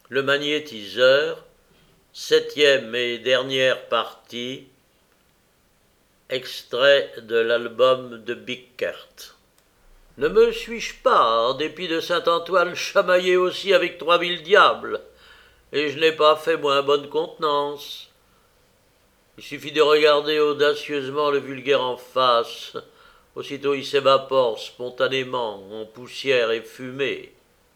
Le magnétiseur, septième et dernière partie, extrait de l'album de Bickert. Ne me suis-je pas, en dépit de Saint-Antoine, chamaillé aussi avec 3000 diables, et je n'ai pas fait moins bonne contenance. Il suffit de regarder audacieusement le vulgaire en face, aussitôt il s'évapore spontanément en poussière et fumée.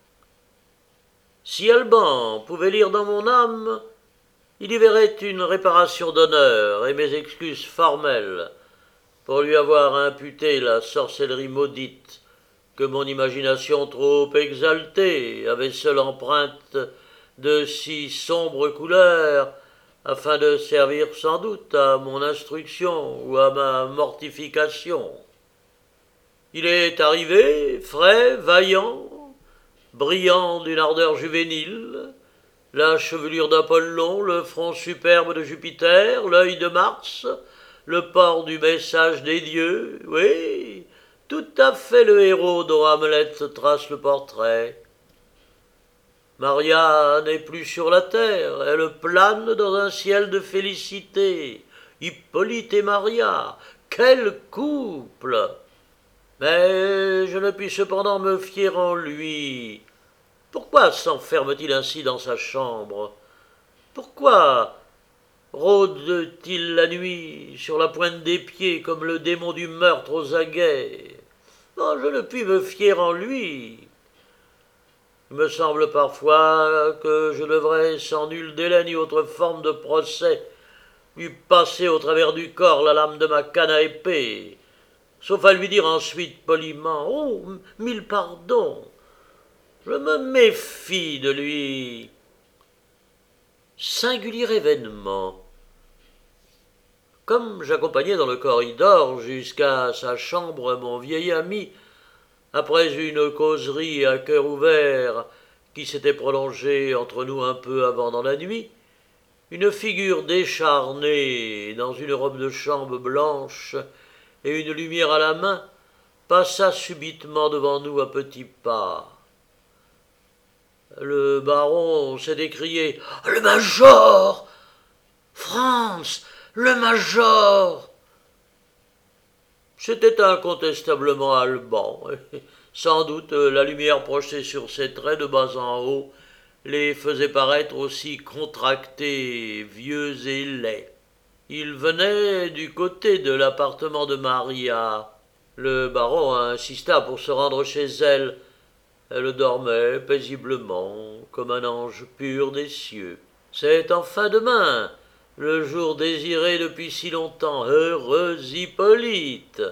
Si Alban pouvait lire dans mon âme, il y verrait une réparation d'honneur et mes excuses formelles pour lui avoir imputé la sorcellerie maudite que mon imagination trop exaltée avait seule empreinte de si sombres couleurs afin de servir sans doute à mon instruction ou à ma mortification. Il est arrivé, frais, vaillant, brillant d'une ardeur juvénile, la chevelure d'Apollon, le front superbe de Jupiter, l'œil de Mars, le port du message des dieux, oui, tout à fait le héros dont Hamlet trace le portrait. Maria n'est plus sur la terre, elle plane dans un ciel de félicité. Hippolyte et Maria, quel couple! Mais je ne puis cependant me fier en lui. Pourquoi s'enferme-t-il ainsi dans sa chambre? Pourquoi rôde-t-il la nuit sur la pointe des pieds comme le démon du meurtre aux aguets? Oh, je ne puis me fier en lui. Il me semble parfois que je devrais, sans nul délai ni autre forme de procès, lui passer au travers du corps la lame de ma canne à épée, sauf à lui dire ensuite poliment: Oh, mille pardons, je me méfie de lui. Singulier événement. Comme j'accompagnais dans le corridor jusqu'à sa chambre mon vieil ami, après une causerie à cœur ouvert qui s'était prolongée entre nous un peu avant dans la nuit, une figure décharnée dans une robe de chambre blanche et une lumière à la main passa subitement devant nous à petits pas. Le baron s'est écrié: Le major! Franz, le major! C'était incontestablement Alban. Sans doute la lumière projetée sur ses traits de bas en haut les faisait paraître aussi contractés, vieux et laids. Il venait du côté de l'appartement de Maria. Le baron insista pour se rendre chez elle. Elle dormait paisiblement, comme un ange pur des cieux. C'est enfin demain, le jour désiré depuis si longtemps. Heureux Hippolyte!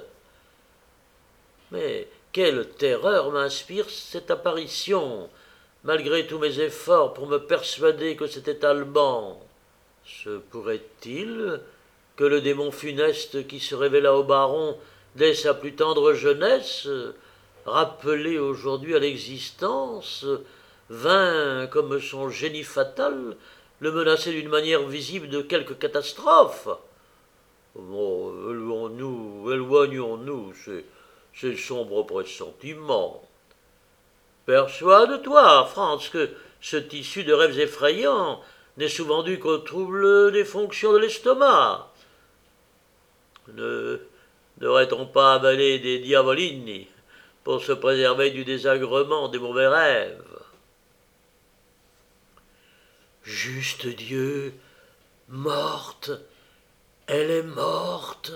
Mais quelle terreur m'inspire cette apparition, malgré tous mes efforts pour me persuader que c'était Alban. Se pourrait-il que le démon funeste qui se révéla au baron dès sa plus tendre jeunesse, rappelé aujourd'hui à l'existence, vint, comme son génie fatal, le menacer d'une manière visible de quelque catastrophe? Bon, éloignons-nous ces sombres pressentiments. Persuade-toi, Franz, que ce tissu de rêves effrayants n'est souvent dû qu'au trouble des fonctions de l'estomac. Ne devrait-on pas avaler des diavolini pour se préserver du désagrément des mauvais rêves? Juste Dieu, morte, elle est morte.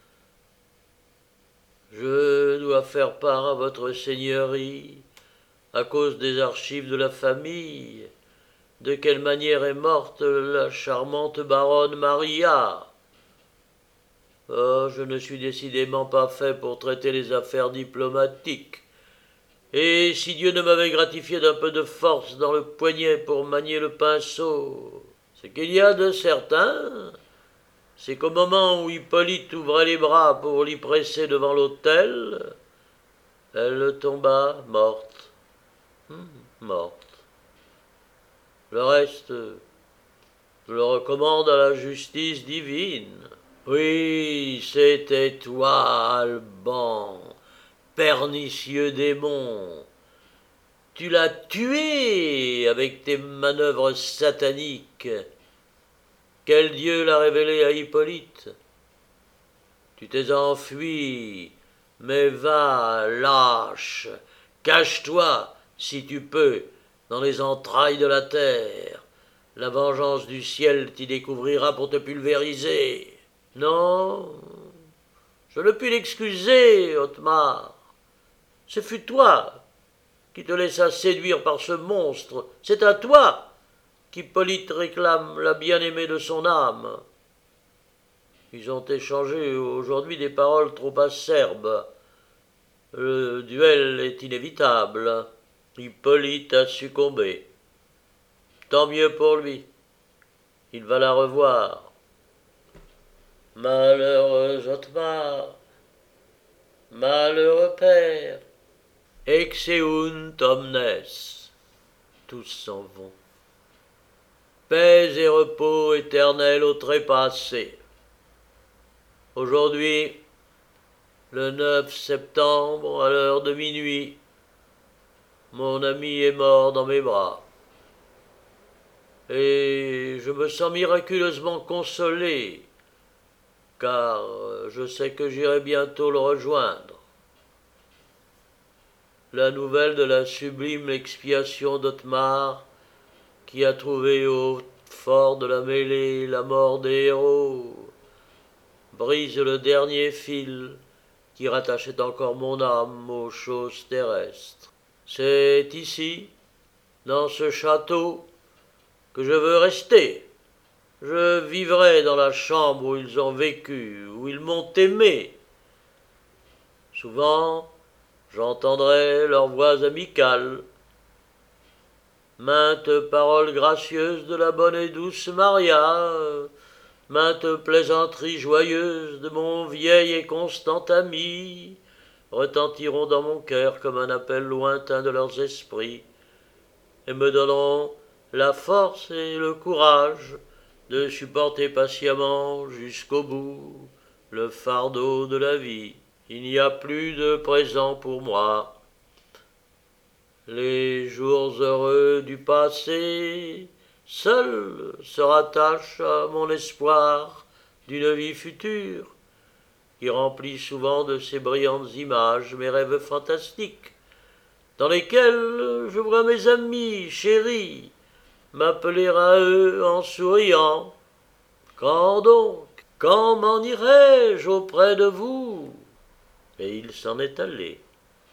Je dois faire part à votre seigneurie, à cause des archives de la famille, de quelle manière est morte la charmante baronne Maria. Oh, je ne suis décidément pas fait pour traiter les affaires diplomatiques. Et si Dieu ne m'avait gratifié d'un peu de force dans le poignet pour manier le pinceau, ce qu'il y a de certain, c'est qu'au moment où Hippolyte ouvrait les bras pour l'y presser devant l'autel, elle tomba morte. Morte. Le reste, je le recommande à la justice divine. Oui, c'était toi, Alban, pernicieux démon. Tu l'as tué avec tes manœuvres sataniques. Quel dieu l'a révélé à Hippolyte? Tu t'es enfui, mais va, lâche, cache-toi, si tu peux, dans les entrailles de la terre. La vengeance du ciel t'y découvrira pour te pulvériser. Non, je ne puis l'excuser, Otmar. Ce fut toi qui te laissa séduire par ce monstre. C'est à toi qu'Hippolyte réclame la bien-aimée de son âme. Ils ont échangé aujourd'hui des paroles trop acerbes. Le duel est inévitable. Hippolyte a succombé. Tant mieux pour lui. Il va la revoir. Malheureux Otmar, malheureux père. Exeunt omnes. Tous s'en vont. Paix et repos éternel au trépassé. Aujourd'hui, le 9 septembre, à l'heure de minuit, mon ami est mort dans mes bras. Et je me sens miraculeusement consolé, car je sais que j'irai bientôt le rejoindre. La nouvelle de la sublime expiation d'Otmar, qui a trouvé au fort de la mêlée la mort des héros, brise le dernier fil qui rattachait encore mon âme aux choses terrestres. C'est ici, dans ce château, que je veux rester. Je vivrai dans la chambre où ils ont vécu, où ils m'ont aimé. Souvent, j'entendrai leurs voix amicales, maintes paroles gracieuses de la bonne et douce Maria, maintes plaisanteries joyeuses de mon vieil et constant ami retentiront dans mon cœur comme un appel lointain de leurs esprits, et me donneront la force et le courage de supporter patiemment jusqu'au bout le fardeau de la vie. Il n'y a plus de présent pour moi. Les jours heureux du passé seuls se rattachent à mon espoir d'une vie future, qui remplit souvent de ces brillantes images mes rêves fantastiques, dans lesquels je vois mes amis chéris m'appeler à eux en souriant. Quand donc? Quand m'en irai-je auprès de vous? Et il s'en est allé.